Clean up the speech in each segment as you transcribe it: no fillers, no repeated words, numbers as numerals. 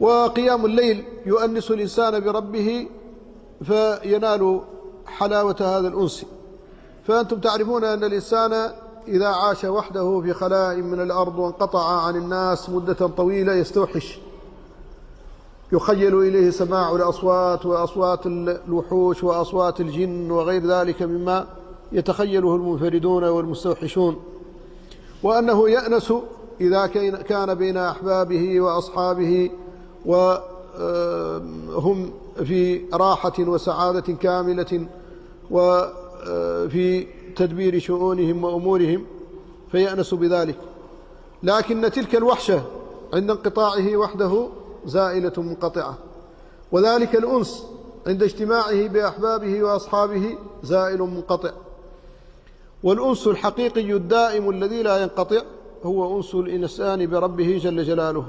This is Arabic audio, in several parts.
وقيام الليل يؤنس الإنسان بربه فينال حلاوة هذا الأنس. فأنتم تعرفون أن الإنسان إذا عاش وحده في خلاء من الأرض وانقطع عن الناس مدة طويلة يستوحش، يخيل إليه سماع الأصوات وأصوات الوحوش وأصوات الجن وغير ذلك مما يتخيله المنفردون والمستوحشون، وأنه يأنس إذا كان بين أحبابه وأصحابه وهم في راحة وسعادة كاملة وفي تدبير شؤونهم وأمورهم فيأنس بذلك. لكن تلك الوحشة عند انقطاعه وحده زائلة منقطعة، وذلك الأنس عند اجتماعه بأحبابه وأصحابه زائل منقطع. والأنس الحقيقي الدائم الذي لا ينقطع هو أنس الإنسان بربه جل جلاله.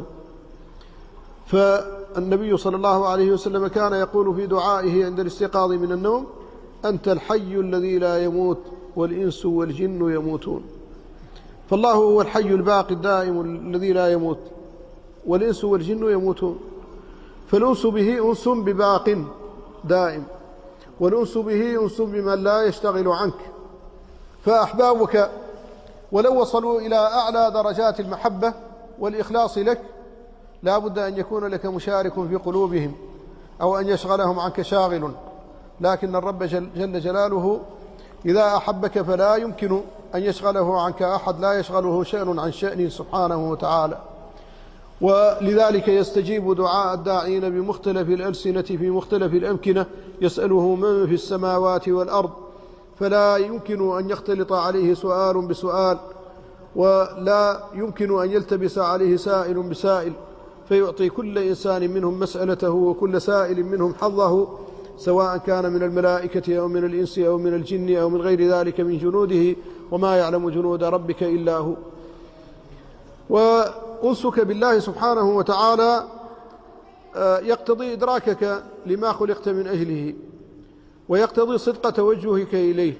فالنبي صلى الله عليه وسلم كان يقول في دعائه عند الاستيقاظ من النوم: أنت الحي الذي لا يموت والإنس والجن يموتون. فالله هو الحي الباقي الدائم الذي لا يموت، والإنس والجن يموتون. فالأنس به أنس بباق دائم، والأنس به أنس بمن لا يشتغل عنك. فأحبابك ولو وصلوا إلى أعلى درجات المحبة والإخلاص لك لا بد أن يكون لك مشارك في قلوبهم أو أن يشغلهم عنك شاغل، لكن الرب جل جلاله إذا أحبك فلا يمكن أن يشغله عنك أحد، لا يشغله شأن عن شأنه سبحانه وتعالى. ولذلك يستجيب دعاء الداعين بمختلف الألسنة في مختلف الأمكنة، يسأله من في السماوات والأرض، فلا يمكن أن يختلط عليه سؤال بسؤال، ولا يمكن أن يلتبس عليه سائل بسائل، فيعطي كل إنسان منهم مسألته وكل سائل منهم حظه، سواء كان من الملائكة أو من الإنس أو من الجن أو من غير ذلك من جنوده، وما يعلم جنود ربك إلا هو. وأنسك بالله سبحانه وتعالى يقتضي إدراكك لما خلقت من أجله، ويقتضي صدق توجهك إليه،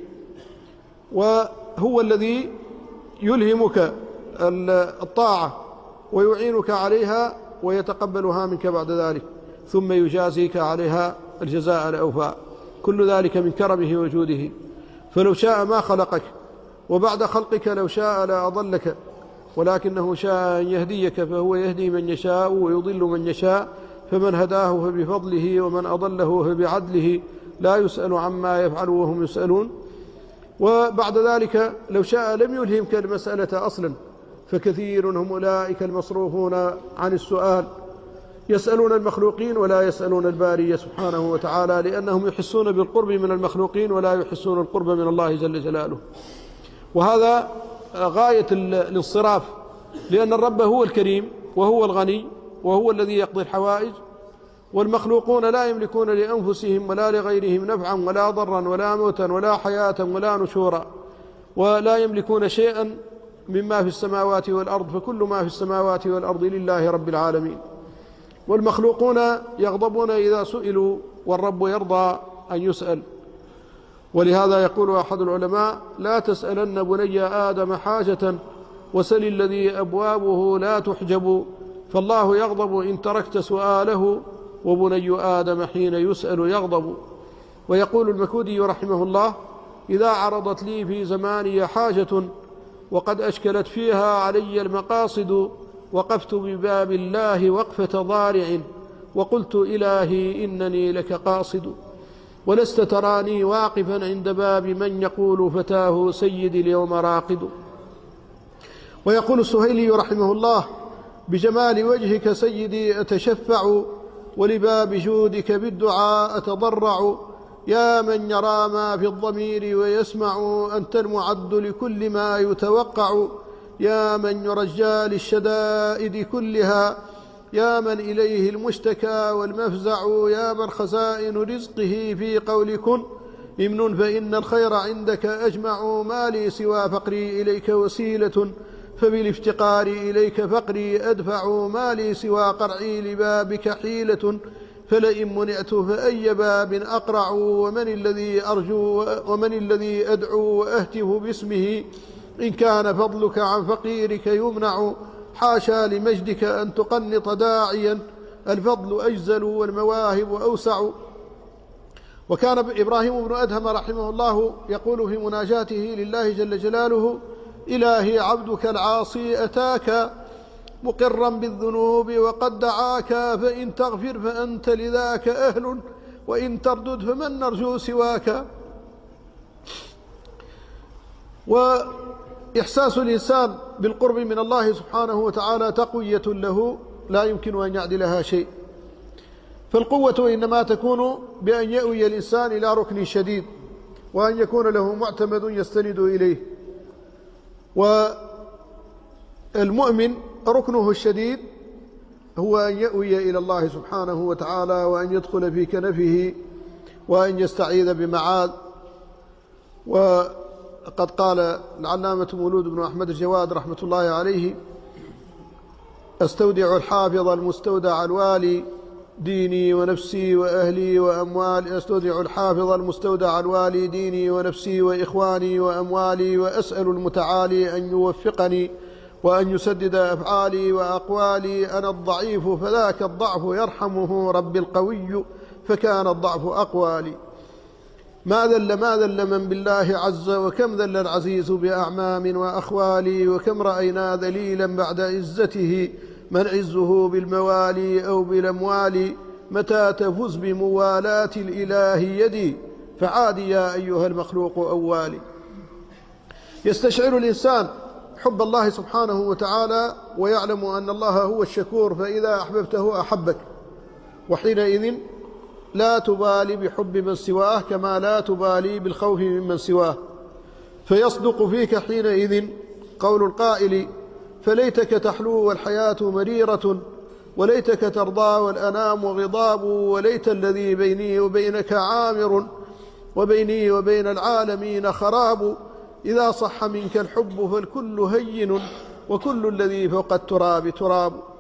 وهو الذي يلهمك الطاعة ويعينك عليها ويتقبلها منك بعد ذلك، ثم يجازيك عليها الجزاء الأوفى. كل ذلك من كرمه وجوده. فلو شاء ما خلقك، وبعد خلقك لو شاء لا أضلك، ولكنه شاء أن يهديك فهو يهدي من يشاء ويضل من يشاء، فمن هداه فبفضله ومن أضله فبعدله، لا يسأل عما يفعل وهم يسألون. وبعد ذلك لو شاء لم يلهمك المسألة أصلا، فكثير هم أولئك المصروفون عن السؤال، يسألون المخلوقين ولا يسألون الباري سبحانه وتعالى، لأنهم يحسون بالقرب من المخلوقين ولا يحسون القرب من الله جل جلاله. وهذا غاية الانصراف، لأن الرب هو الكريم وهو الغني وهو الذي يقضي الحوائج، والمخلوقون لا يملكون لأنفسهم ولا لغيرهم نفعا ولا ضرا ولا موتا ولا حياة ولا نشورا، ولا يملكون شيئا مما في السماوات والأرض، فكل ما في السماوات والأرض لله رب العالمين. والمخلوقون يغضبون إذا سئلوا، والرب يرضى أن يسأل. ولهذا يقول أحد العلماء: لا تسألن بني آدم حاجة وسل الذي أبوابه لا تحجب، فالله يغضب إن تركت سؤاله، وبني آدم حين يسأل يغضب. ويقول المكودي رحمه الله: إذا عرضت لي في زماني حاجة وقد أشكلت فيها علي المقاصد، وقفت بباب الله وقفة ضارع، وقلت إلهي إنني لك قاصد، ولست تراني واقفا عند باب من يقول فتاه سيدي اليوم راقد. ويقول السهيلي رحمه الله: بجمال وجهك سيدي أتشفع، ولباب جودك بالدعاء أتضرع، يا من يرى ما في الضمير ويسمع، أنت المعد لكل ما يتوقع، يا من يرجى للشدائد كلها، يا من إليه المشتكى والمفزع، يا من خزائن رزقه في قول كن إمن، فإن الخير عندك أجمع، ما لي سوى فقري إليك وسيلة، فبالافتقار إليك فقري أدفع، ما لي سوى قرعي لبابك حيلة، فلئن منعت فأي باب أقرع، ومن الذي أرجو ومن الذي أدعو وأهتف باسمه، إن كان فضلك عن فقيرك يمنع، حاشا لمجدك أن تقنط داعيا الفضل أجزل والمواهب أوسع. وكان إبراهيم بن أدهم رحمه الله يقول في مناجاته لله جل جلاله: إلهي عبدك العاصي أتاك مقرا بالذنوب وقد دعاك، فإن تغفر فأنت لذاك أهل، وإن تردد فمن نرجو سواك. وإحساس الإنسان بالقرب من الله سبحانه وتعالى تقوية له لا يمكن أن يعدلها شيء، فالقوة إنما تكون بأن يأوي الإنسان إلى ركن شديد، وأن يكون له معتمد يستند إليه. والمؤمن ركنه الشديد هو أن يأوي إلى الله سبحانه وتعالى، وأن يدخل في كنفه، وأن يستعيذ بمعاذ. وقد قال العلامة مولود بن أحمد الجواد رحمة الله عليه: أستودع الحافظ المستودع الوالي ديني ونفسي وأهلي وأموالي، أستودع الحافظ المستودع الوالي ديني ونفسي وإخواني وأموالي، وأسأل المتعالي أن يوفقني وأن يسدد أفعالي وأقوالي. أنا الضعيف فذاك الضعف يرحمه ربي القوي، فكان الضعف أقوالي. ما ذل من بالله عز، وكم ذل العزيز بأعمام وأخوالي، وكم رأينا ذليلا بعد عزته من عزه بالموالي أو بالأموال. متى تفز بموالاة الإله يدي، فعادي يا أيها المخلوق أوالي. يستشعر الإنسان حب الله سبحانه وتعالى، ويعلم أن الله هو الشكور، فإذا أحببته أحبك، وحينئذ لا تبالي بحب من سواه كما لا تبالي بالخوف ممن سواه، فيصدق فيك حينئذ قول القائل: فليتك تحلو والحياة مريرة، وليتك ترضى والأنام غضاب، وليت الذي بيني وبينك عامر، وبيني وبين العالمين خراب. إذا صح منك الحب فالكل هين، وكل الذي فوق التراب تراب.